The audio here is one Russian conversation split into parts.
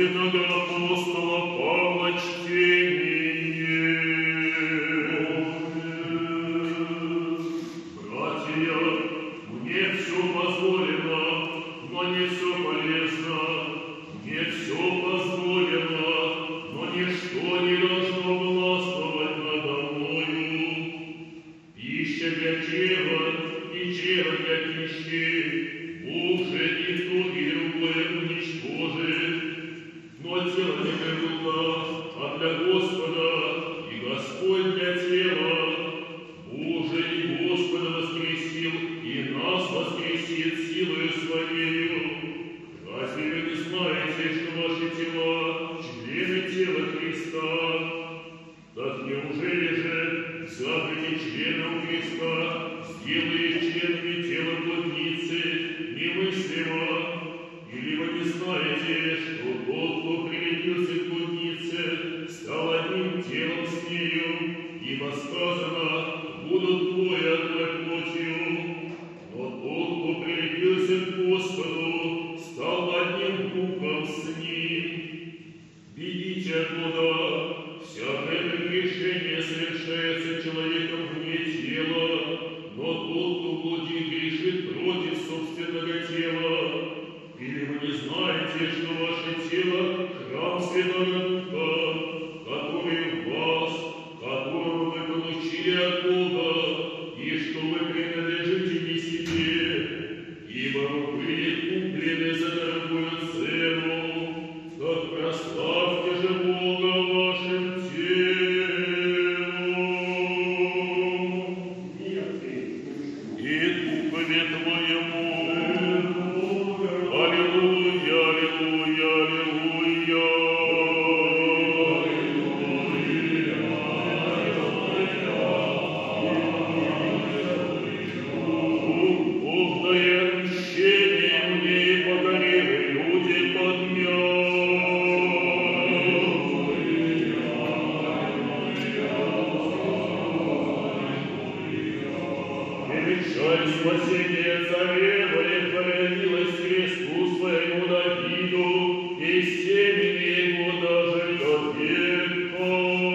святого апостола Павла чтение. Братья, мне все позволено, но не все полезно. Мне все позволено, но ничто не должно властвовать надо мною. Пища для чрева и чрево для пищи может и то, и другое уничтожит. Но тело не для духа, а для Господа, и Господь для тела. Боже и Господа воскресил, и нас воскресит силою Своею. Разве вы не знаете, что ваши тела — члены тела Христа? Так неужели же, взяв эти члены у Христа, сделаешь членами тела блудницы немыслимо? Или вы не знаете, что тот, кто прилепился к блуднице, стал одним телом с нею, ибо сказано: будут двое одной плотью. Но тот, кто прилепился к Господу, стал одним духом с ним. Видите оттуда, всякое прегрешение совершается человеком вне тела, но тот, кто блудит, грешит против собственного тела. Или вы не знаете, что ваше тело — храм Святого Духа, который в вас, которого вы получили от Бога, и что вы принадлежите не себе, ибо вы были куплены за дорогую цену? Так прославьте же Бога вашим телом и духове твоему. Аллилуйя, аллилуйя, аллилуйя. Бог дает мщение мне, и покорили люди подмят. Величай спасение царева, и творилось кресту своему Давиду, и семени его даже до века.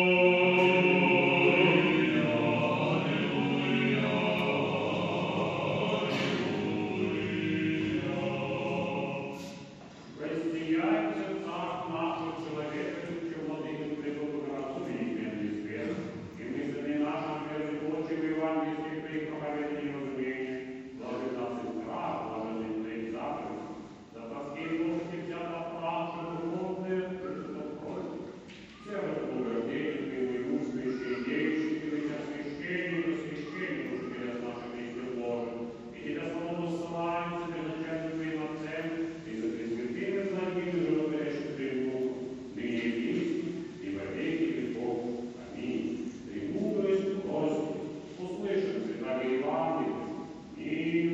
Воссияйте в царь наших человеков, владыки преблагоразумия и свет, и мыслями наших прежде евангельских проповедей разумений, блажен нас и страх, блажен и заповедь, за тоски можете взять отправши духовные, что просит. Все это благодетельные, воинствующие, действующие, ведь освящение, уже через наши вместе Божие, и тебя самому ссылаем, тебе начальник твоим отцем, и за пресвятыми благими животворящих требу, ныне и и во веки веков. Аминь. Премудрость просит, услышим Святаго Евангелия. Мир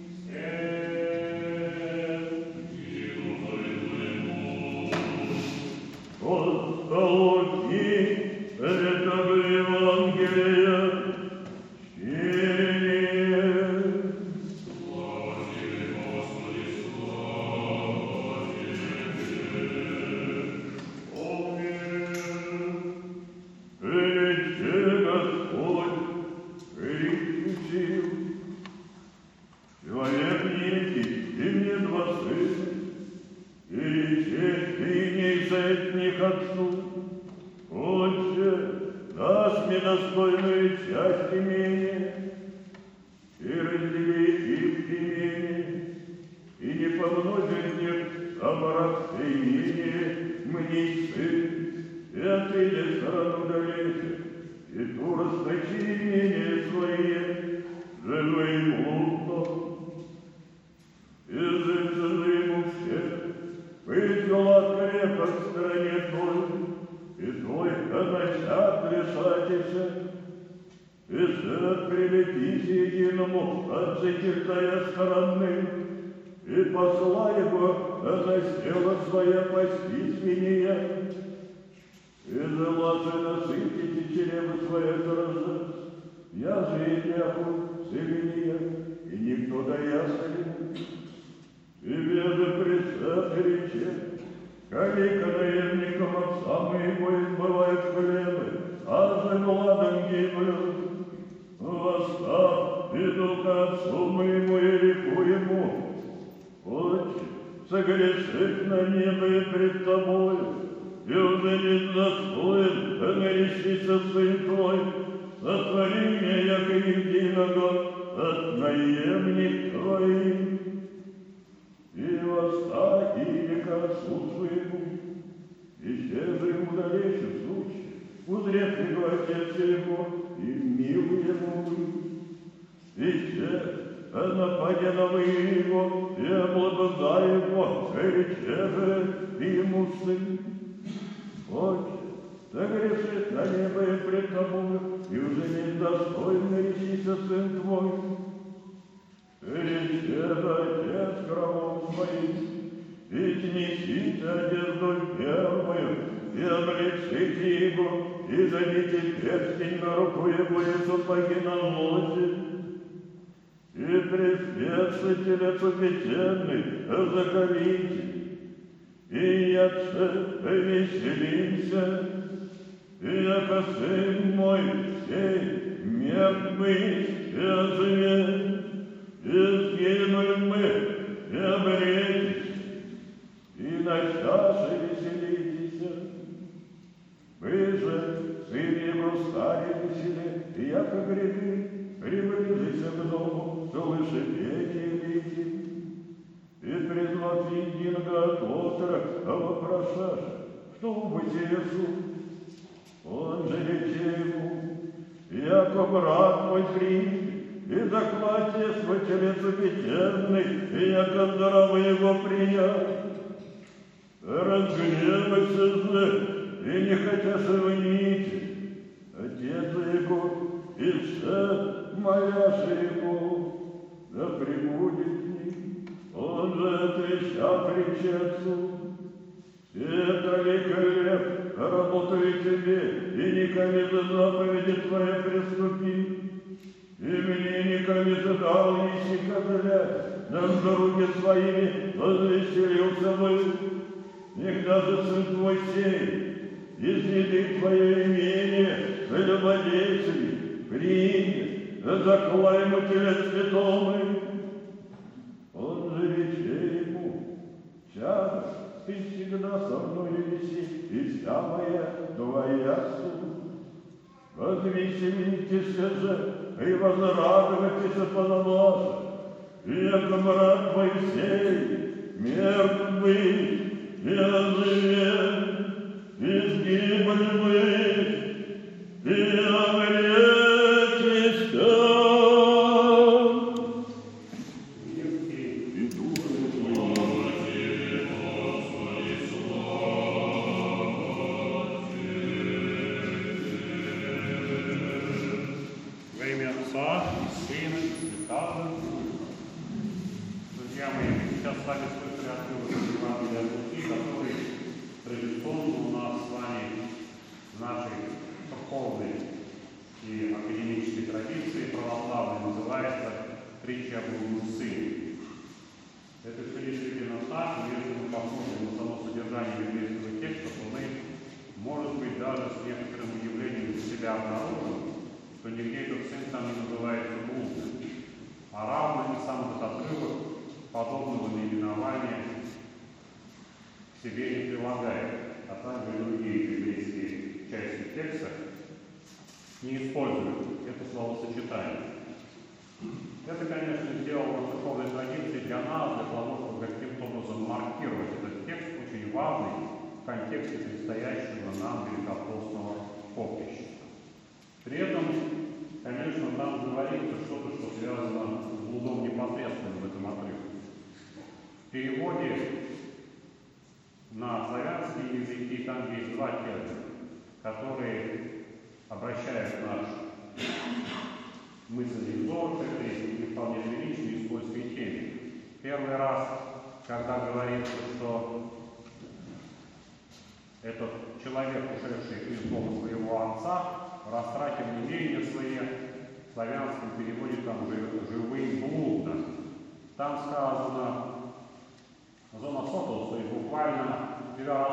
Господи, Святаго Евангелия, чтение. Слава тебе, Господи, слава тебе. Аминь. Величе Господь, прикусил. Человек некий, ты мне 2 сына, и рече ты не из них отцу. Отче, даст мне достойную часть имения, и раздели их имение, и не помножит мне оборотение мне сын, и отыдет сторону далече, и ту расточи имение свое, живым блудом. И зацены ему все, вызвала крепость в стране той, и только начат решатися, и сад прилепись единому от закиртая стороны, и посла его насела своя пасти свинья, и желаться насытите чрево свое заразать. Я же и ляху свинья, и никто да ясный. И веда пресад рече, коли наемником отца моего избывают хлебы, а за гладом гибнут. Восстав, иду к отцу моему и реку ему: Отче, согрешив на небо и пред тобою, и уже не достоин, наречися сын твой, сотвори мне, яко единого от наемник твоих. И восстань, иди к отцу своему, и се же ему далече случай, узрев его отец его, и милуй ему. И се нападя на его, и облобызай его, рече же ему сын: Отче, согрешит на небо и пред тобою, и уже не достоин наречися сын твой. Рече же отец кровом своим, и снесите одежду первую, и облечите его, и дадите перстень на руку его и сапоги на ноги. И пред следствителем победенный закалите, и отце веселимся, и яко сын мой сей мертвый и оживет, и сгинули мы, и обретись, и на чаше веселитесь. Вы же, сын его, стали весели, и яко гряды, приблизися к дому, слыши пение видим. И призвав единого от отра, вопрошашь, что в Иисусу? Он же рече ему: яко брат мой принят, и заклатие свой вечерный, и яко здорово его принять. Разгневайся же, и не хотя сравните, отец его, и все моляши его, да прибудет с ним. Он же отвечал притче отцу: это ли хлеб, работаю тебе, и николи за заповеди твои приступи. И мне николи задал еси козля, на дороге своими возвеселился бы. Никогда же сын твой сей, изъеди твое имение, целебодействие, примет, заклаймателя святомый. Он же рече ему: чадо, ты всегда со мною виси, и вся моя твоя суть. Возвеселитесь же, и возрадуйтесь понамноже, и яко брат Моисей, мертвый, и оживет, и сгибли мы, и обретись. В переводе на славянские языки там есть два термина, которые обращают наш мысленный взор к этой не вполне приличной и скользкой теме. Первый раз, когда говорится, что этот человек, ушедший из дома своего отца, растратил имения свои, в славянском переводе там живые блудно. Там сказано зона сотов, то есть буквально тебя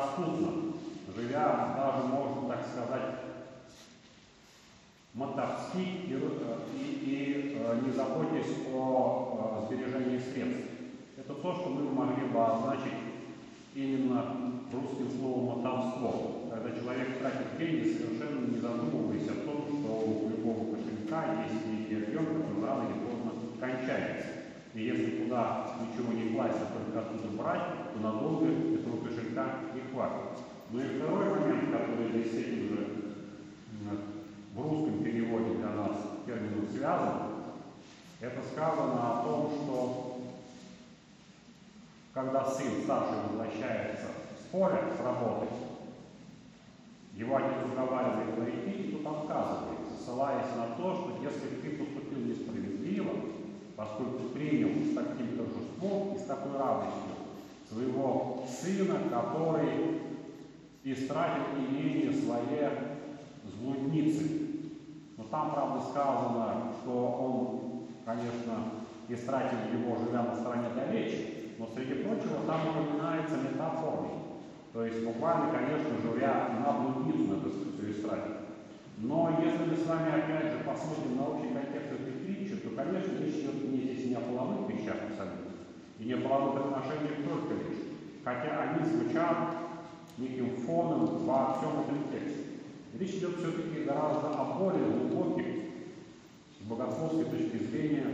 мотовски и не заботьтесь о сбережении средств. Это то, что мы могли бы обозначить именно русским словом мотовство, когда человек тратит деньги, совершенно не задумываясь о том, что у любого кошелька есть некий объем, который рано или поздно кончается. И если туда ничего не класть, а только оттуда брать, то надолго этого кошелька не хватит. Ну и второй момент, который здесь с этим же в русском переводе для нас термином связан, это сказано о том, что когда сын старший возвращается с поля, с работы, его отец уговаривает найти, и тут отказывается, ссылаясь на то, что если ты поступил несправедливо, поскольку принял с таким торжеством и с такой радостью своего сына, который истратил имение свое с блудницей. Но там, правда, сказано, что он, конечно, истратил его, живя на стороне далече, но, среди прочего, там упоминается метафорой. То есть, буквально, конечно, живя на блудницу, надо все истратить. Но если мы с вами, опять же, посмотрим на общий контекст этой притчи, то, конечно, речь идет здесь не о половых вещах абсолютно, и не о половых отношениях только лишь, хотя они звучат неким фоном во всем этом тексте. Речь идет все-таки гораздо о более глубоких, с богословской точки зрения,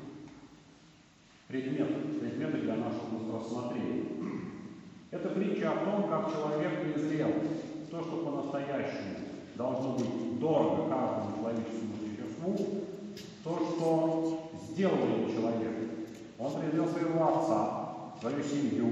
предметах для нашего рассмотрения. Это притча о том, как человек презрел то, что по-настоящему должно быть дорого каждому человеческому существу, то, что сделал его человек. Он презрел своего отца, свою семью,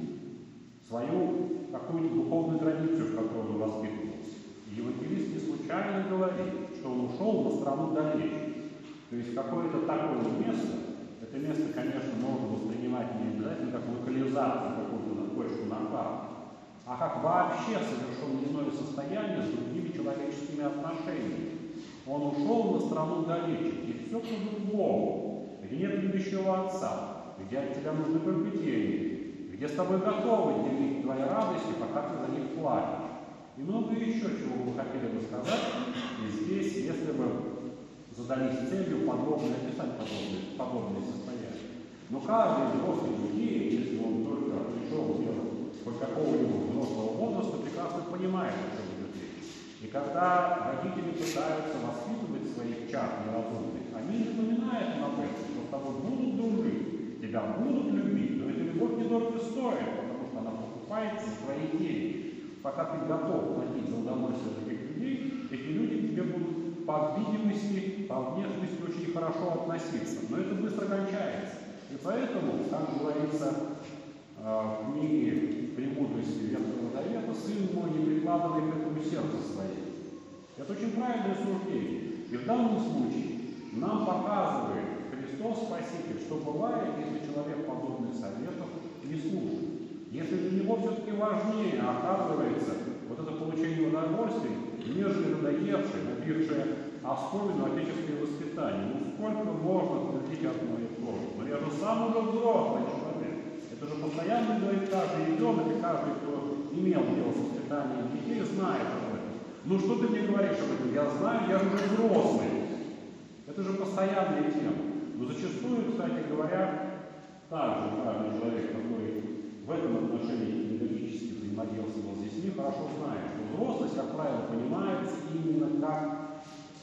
свою какую-то духовную традицию, в которой он воспитывался. И евангелист не случайно говорит, что он ушел на страну далече. То есть какое-то такое место, это место, конечно, можно воспринимать не обязательно как локализацию какую-то точку на карте, а как вообще совершенно иное состояние с другими человеческими отношениями. Он ушел на страну далече, где все по-другому, где нет любящего отца, где от тебя нужны только деньги, где с тобой готовы делить твои радости, пока ты за них платишь. И много еще чего мы хотели бы сказать. И здесь, если бы задались целью подробно описать подобные состояния. Но каждый взрослый людей, если он только пришел в дело хоть какого-либо взрослого возраста, прекрасно понимает, о чем идет речь. И когда родители пытаются воспитывать своих чад неразумных, они не напоминают им об этом, что с тобой будут дружить, тебя будут любить, но эта любовь недорого стоит, потому что она покупается за твои деньги. Пока ты готов платить за удовольствие таких людей, эти люди к тебе будут по видимости, по внешности очень хорошо относиться. Но это быстро кончается. И поэтому, как говорится в книге «Премудрости Ветхого Завета», сын мой, не прикладывай к этому сердце свое. Это очень правильное суждение. И в данном случае нам показывает Христос Спаситель, что бывает, если человек подобных советов не слушает. Если для него все-таки важнее, оказывается, вот это получение удовольствия, нежели надоевшее, набившее особенно отеческое воспитание. Ну сколько можно твердить одно и то же? Но я же сам уже взрослый человек. Это же постоянно говорит каждый ребенок, и каждый, кто имел дело с воспитанием детей, знает об этом. Ну что ты мне говоришь об этом? Я знаю, я же уже взрослый. Это же постоянная тема. Но зачастую, кстати говоря, также каждый человек, который в этом отношении педагогически взаимодействовал с детьми, хорошо знает, что взрослость, как правило, понимается именно как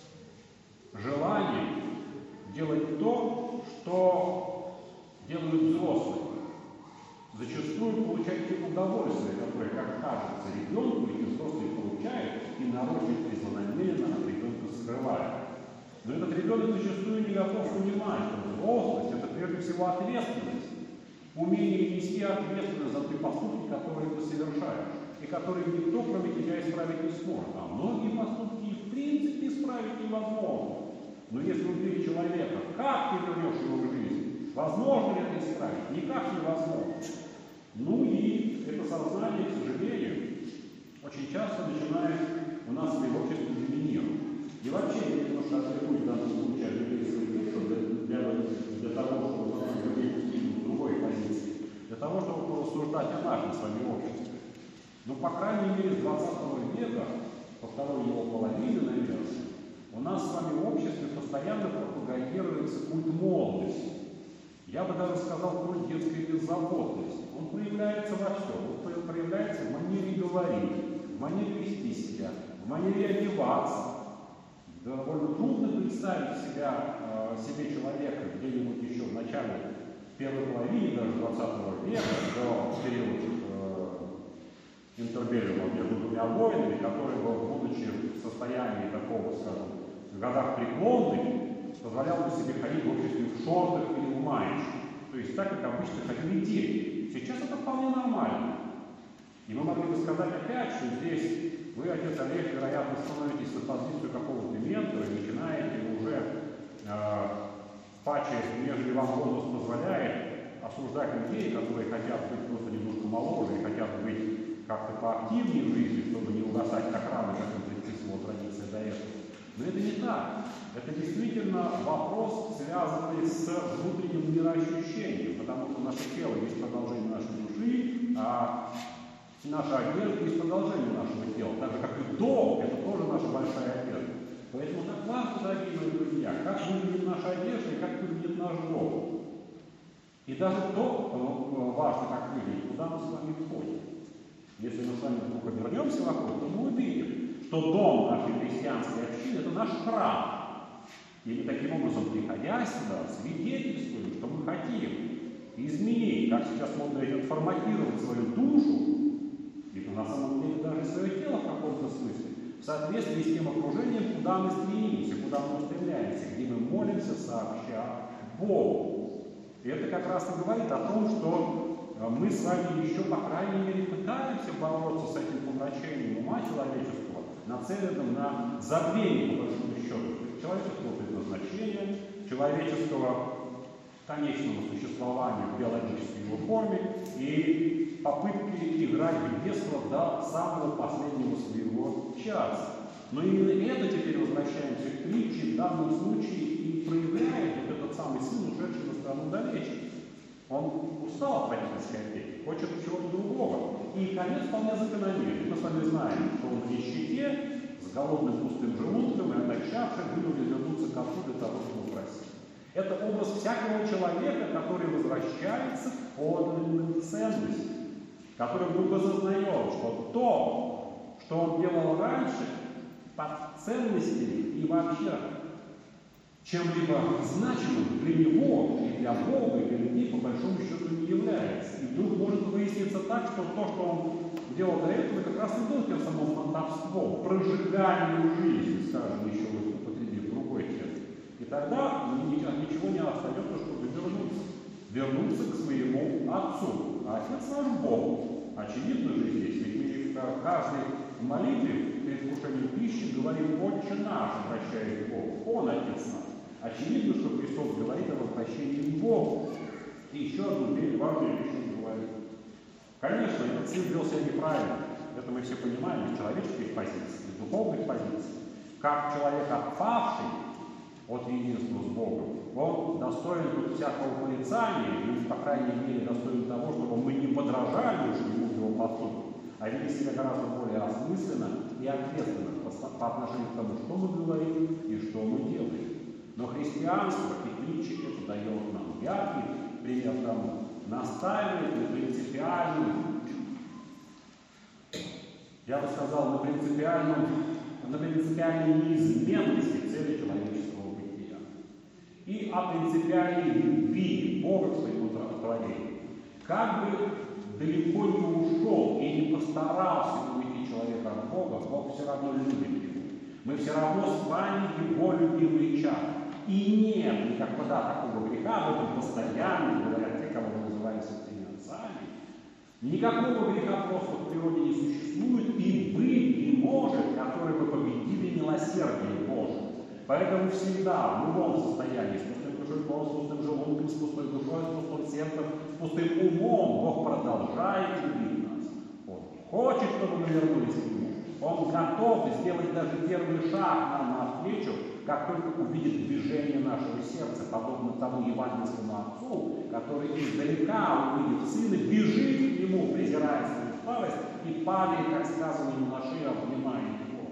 желание делать то, что делают взрослые. Зачастую получать удовольствие, которое, как кажется, ребенку, эти взрослые получают, и нарочно и злонамеренно от ребенка скрывают. Но этот ребенок зачастую не готов понимать, что взрослость – это прежде всего ответственность. Умение нести ответственность за те поступки, которые ты совершаешь, и которые никто, кроме тебя, исправить не сможет. А многие поступки и в принципе исправить невозможно. Но если убить человека, как ты вернешь его в жизнь? Возможно ли это исправить? Никак невозможно. Ну и это сознание, к сожалению, очень часто начинает у нас в обществе доминировать. И вообще, я немножко отвлекусь в данном случае от библейского текста для того, чтобы в другой позиции, для того, чтобы порассуждать о нашем с вами обществе. Ну, по крайней мере, с 20 века, во второй его половине, наверное, У нас с вами в обществе постоянно пропагандируется культ молодости. Я бы даже сказал культ детской беззаботности. Он проявляется во всем. Он проявляется в манере говорить, в манере вести себя, в манере одеваться. Довольно трудно представить себе человека где-нибудь еще в начале первой половины даже 20 века, до периода интербеллиума между двумя войнами, который был, будучи в состоянии такого, скажем, в годах преклонных, позволял бы себе ходить в обществе в шортах или в маечках. То есть так, как обычно ходили дети. Сейчас это вполне нормально. И мы могли бы сказать опять, что здесь вы, отец Олег, вероятно, становитесь на позицию какого-то ментора и начинаете уже паче, нежели вам возраст позволяет, осуждать людей, которые хотят быть просто немножко моложе и хотят быть как-то поактивнее в жизни, чтобы не угасать так рано, как им предписывала традиция до этого. Но это не так. Это действительно вопрос, связанный с внутренним мироощущением, потому что наше тело есть продолжение нашей души, а наша одежда есть продолжение нашего тела. Так же, как и дом, это тоже наша большая одежда. Поэтому так важно, дорогие мои друзья, как выглядит наша одежда и как выглядит наш дом. И даже то важно, как выглядит, куда мы с вами входим. Если мы с вами вдруг обернемся вокруг, то мы увидим, что дом нашей христианской общины – это наш храм. И мы таким образом, приходя сюда, свидетельствуем, что мы хотим изменить, как сейчас модно говорить, форматировать свою душу, и на самом деле даже свое тело в каком-то смысле, в соответствии с тем окружением, куда мы стремимся, куда мы устремляемся, где мы молимся сообща Богу. И это как раз и говорит о том, что мы с вами еще, по крайней мере, пытаемся бороться с этим помрачением ума человеческого, нацеленным на забвение, по большому счету, человеческого предназначения, человеческого конечного существования в биологической его форме и попытки играть в детство до самого последнего своего часа. Но именно это теперь возвращаемся к притче, в данном случае и проявляет вот этот самый сын, ушедший на страну далече. Он устал от родительской опеки, хочет чего-то другого. И конец вполне закономерный. Мы с вами знаем, что он в нищете, с голодным пустым желудком и отощавший вынужден вернуться к отцу для того, чтобы просить. Это образ всякого человека, который возвращается к подлинным ценностям, который вдруг осознает, что то, что он делал раньше, под ценностями и вообще чем-либо значимым для него и для Бога, и для людей, по большому счету, не является. И вдруг может выясниться так, что то, что он делал до этого, как раз и был тем самым фантовством, прожиганием жизни, скажем, еще употребив другой термин. И тогда ничего не остается, чтобы вернуться к своему Отцу. А Отец наш Бог. Очевидно же здесь, ведь мы в каждой молитве перед вкушением пищи говорим «Отче наш», обращаясь к Богу. Он Отец наш. Очевидно, что Христос говорит о возвращении к Богу. И еще одну важную вещь он говорит. Конечно, этот сын вел себя неправильно. Это мы все понимаем из человеческих позиций, из духовных позиций. Как человек, отпавший от единства с Богом, он достоин тут всякого порицания, и, по крайней мере, достоин того, чтобы мы не подражали уж ему в его поступку, а вели себя гораздо более осмысленно и ответственно по отношению к тому, что мы говорим и что мы делаем. Но христианство и притчи это дает нам яркий пример тому, настаивает на принципиальной, я бы сказал, на принципиальной неизменности цели человеческого бытия и о принципиальной любви Бога к своему творению. Как бы далеко не ушел и не постарался увести человека от Бога, Бог все равно любит его. Мы все равно с вами его любимые чады. И нет никакого такого греха, об этом постоянно говорят те, кого мы называем святыми отцами. Никакого греха просто в природе не существует, и быть не может, который бы победили милосердие Божие. Поэтому всегда, в любом состоянии, с пустым кошельком, с пустым желудком, с пустой душой, с пустым сердцем, с пустым умом, Бог продолжает любить нас. Он хочет, чтобы мы вернулись к Нему. Он готов сделать даже первый шаг нам навстречу, как только увидит движение нашего сердца, подобно тому евангельскому отцу, который издалека, увидев сына, бежит к нему, презирая свою старость, и падает, как сказано ему на шею, обнимая его.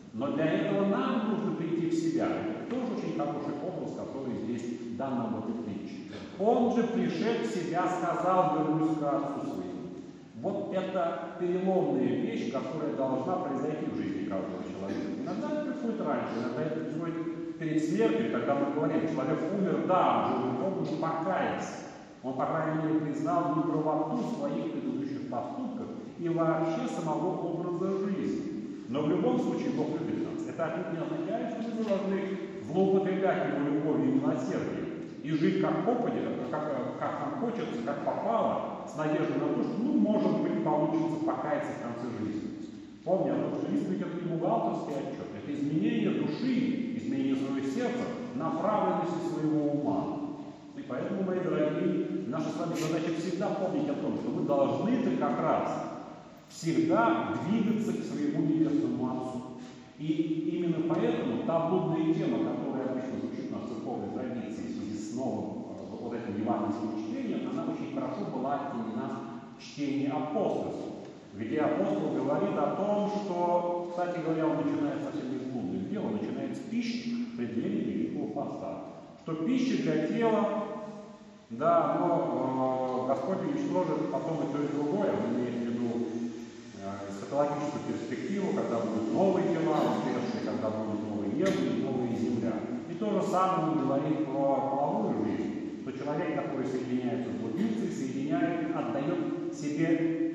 Но для этого нам нужно прийти в себя. Это тоже очень хороший образ, который здесь дан нам в этой притче. Он же, пришед в себя, сказал: вернусь к отцу своему. Вот это переломная вещь, которая должна произойти в жизни каждого человека. Иногда это приходит раньше, иногда это приходит перед смертью, когда мы говорим: человек умер, да, он уже покаялся. Он, по крайней мере, признал неправоту своих предыдущих поступков и вообще самого образа жизни. Но в любом случае Бог любит нас. Это отнюдь не означает, что мы должны злоупотреблять Его любовью и милосердием и жить как попадет, как нам хочется, как попало, с надеждой на то, что, может быть, получится покаяться в конце жизни. Помни о том, что исповедь — это не бухгалтерский отчет, это изменение души, изменение своего сердца, направленности своего ума. И поэтому, мои дорогие, наша с вами задача всегда помнить о том, что мы должны-то как раз всегда двигаться к своему небесному Отцу. И именно поэтому та блудная тема, которая обычно звучит на церковной традиции в связи с новым вот этим евангельским чтением, она очень хорошо была отнесена в чтении апостольства, где апостол говорит о том, что, кстати говоря, он начинает совсем не с блудных дел, он начинает с пищи в преддверии Великого Поста. Что пища для тела, да, но Господь уничтожит потом и то, и другое. Он имеет в виду эсхатологическую перспективу, когда будут новые тела, воскресшие, когда будет новое небо и новая земля. И то же самое он говорит про половую жизнь, что человек, который соединяется с блудницей, отдает себе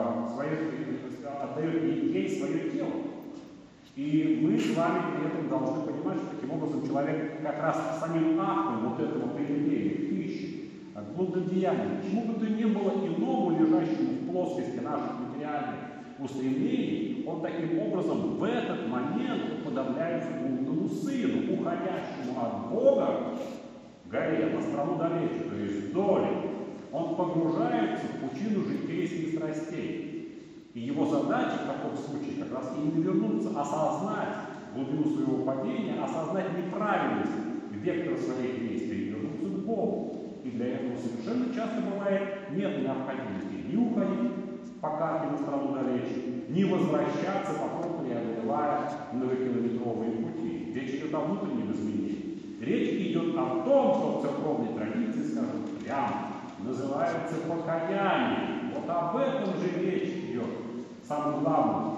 отдает ей свое тело. И мы с вами при этом должны понимать, что таким образом человек как раз самим актом вот этого приведения к пище, к блудным деяниям, чему бы то ни было иному, лежащему в плоскости наших материальных устремлений, он таким образом в этот момент уподобляется блудному сыну, уходящему от Бога в горе, на страну далече, то есть вдоль. Он погружается в пучину житейских страстей. И его задача в таком случае как раз именно вернуться, осознать глубину своего падения, осознать неправильность вектора своих действий и вернуться к Богу. И для этого совершенно часто бывает нет необходимости ни уходить по карте на страну далече, ни возвращаться, потом преодолевая многокилометровые пути. Речь идет о внутреннем изменении. Речь идет о том, что в церковной традиции, скажем прямо, называется покаяние. Вот об этом же речь идет в самом главном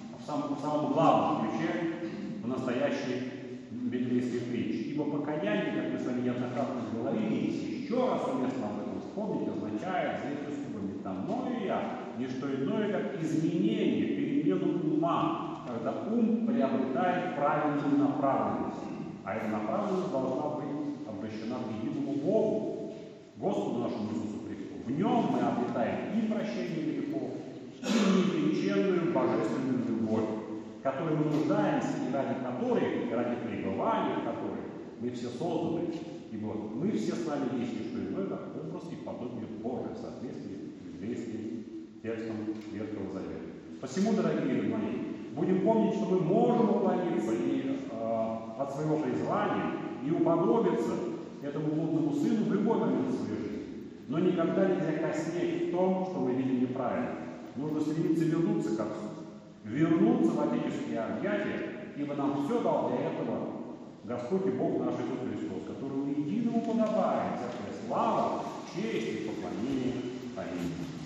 ключе в настоящей библейской притче. Ибо покаяние, как мы с вами неоднократно говорили, если еще раз уместно об этом вспомнить, означает зрительство метаноия, не что иное, как изменение, перемену ума, когда ум приобретает правильную направленность. А эта направленность должна быть обращена к единому Богу, Господу нашему Иисусу Христу. В нем мы обретаем и прощение грехов, и неизреченную божественную любовь, которой мы нуждаемся, и ради которой, и ради пребывания которой мы все созданы. И вот мы все с вами есть не что иное, как образ и подобие Божие в соответствии с библейским текстом Ветхого Завета. Посему, дорогие мои, будем помнить, что мы можем уклониться от своего призвания и уподобиться этому блудному сыну в любой момент своей жизни. Но никогда нельзя коснеть в том, что мы видим неправильно. Нужно стремиться вернуться к Отцу, вернуться в отеческие объятия, ибо нам все дал для этого Господь и Бог наш Иисус Христос, которому единому подобает всякая слава, честь и поклонение. Аминь.